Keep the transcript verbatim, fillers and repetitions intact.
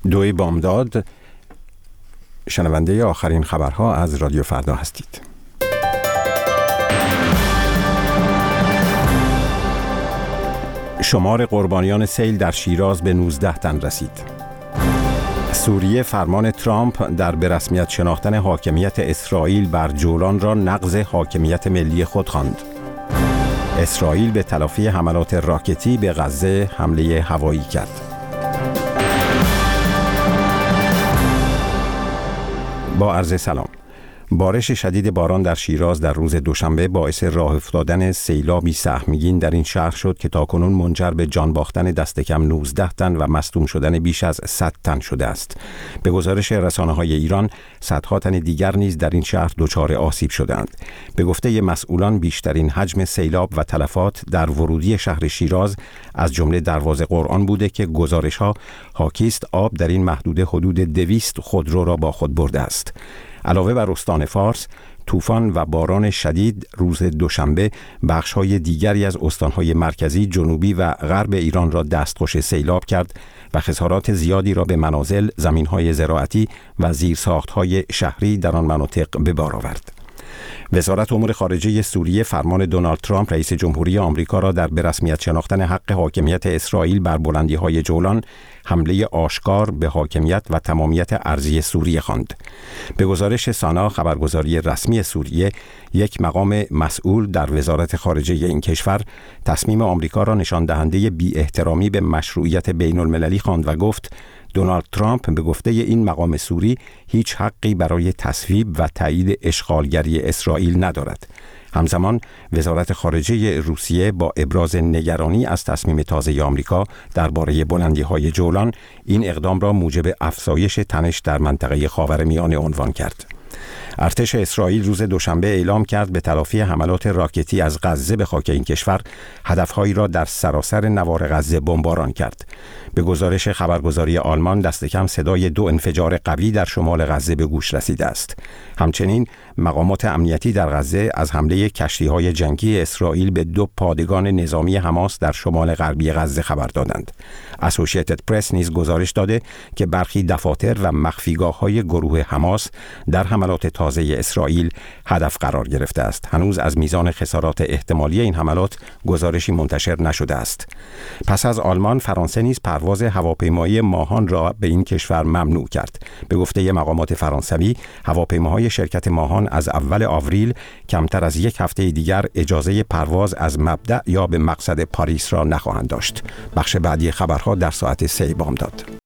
دوی بامداد، شنونده آخرین خبرها از رادیو فردا هستید. شمار قربانیان سیل در شیراز به نوزده تن رسید. سوریه فرمان ترامپ در به رسمیت شناختن حاکمیت اسرائیل بر جولان را نقض حاکمیت ملی خود خواند. اسرائیل به تلافی حملات راکتی به غزه حمله هوایی کرد. با عرض سلام. بارش شدید باران در شیراز در روز دوشنبه باعث راه افتادن سیلابی سهمگین در این شهر شد که تاکنون منجر به جان باختن دست کم نوزده تن و مصدوم شدن بیش از صد تن شده است. به گزارش رسانه‌های ایران، صدها تن دیگر نیز در این شهر دچار آسیب شدند. به گفته مسئولان، بیشترین حجم سیلاب و تلفات در ورودی شهر شیراز از جمله دروازه قرآن بوده که گزارش‌ها حاکی است آب در این محدوده حدود دویست خودرو را با خود برده است. علاوه بر استان فارس، طوفان و باران شدید روز دوشنبه بخش‌های دیگری از استان‌های مرکزی، جنوبی و غرب ایران را دستخوش سیلاب کرد و خسارات زیادی را به منازل، زمین‌های زراعتی و زیرساخت‌های شهری در آن مناطق به بار آورد. وزارت امور خارجه سوریه فرمان دونالد ترامپ رئیس جمهوری آمریکا را در به رسمیت شناختن حق حاکمیت اسرائیل بر بلندی‌های جولان حمله آشکار به حاکمیت و تمامیت ارضی سوریه خواند. به گزارش سانا، خبرگزاری رسمی سوریه، یک مقام مسئول در وزارت خارجه این کشور تصمیم آمریکا را نشان دهنده بی احترامی به مشروعیت بین المللی خواند و گفت دونالد ترامپ به گفته این مقام سوری هیچ حقی برای تصویب و تایید اشغالگری اسرائیل ندارد. همزمان وزارت خارجه روسیه با ابراز نگرانی از تصمیم تازه آمریکا درباره بلندی‌های جولان، این اقدام را موجب افزایش تنش در منطقه خاورمیانه عنوان کرد. ارتش اسرائیل روز دوشنبه اعلام کرد به تلافی حملات راکتی از غزه به خاک این کشور هدفهایی را در سراسر نوار غزه بمباران کرد. به گزارش خبرگزاری آلمان، دست کم صدای دو انفجار قوی در شمال غزه به گوش رسیده است. همچنین مقامات امنیتی در غزه از حمله کشتی‌های جنگی اسرائیل به دو پادگان نظامی حماس در شمال غربی غزه خبر دادند. اسوسییتد پرس نیز گزارش داده که برخی دفاتر و مخفیگاه‌های گروه حماس در حملات تازه اسرائیل هدف قرار گرفته است. هنوز از میزان خسارات احتمالی این حملات گزارشی منتشر نشده است. پس از آلمان، فرانسه نیز پرواز هواپیمایی ماهان را به این کشور ممنوع کرد. به گفته مقامات فرانسوی، هواپیماهای شرکت ماهان از اول آوریل کمتر از یک هفته دیگر اجازه پرواز از مبدأ یا به مقصد پاریس را نخواهند داشت. بخش بعدی خبرها در ساعت سه بامداد.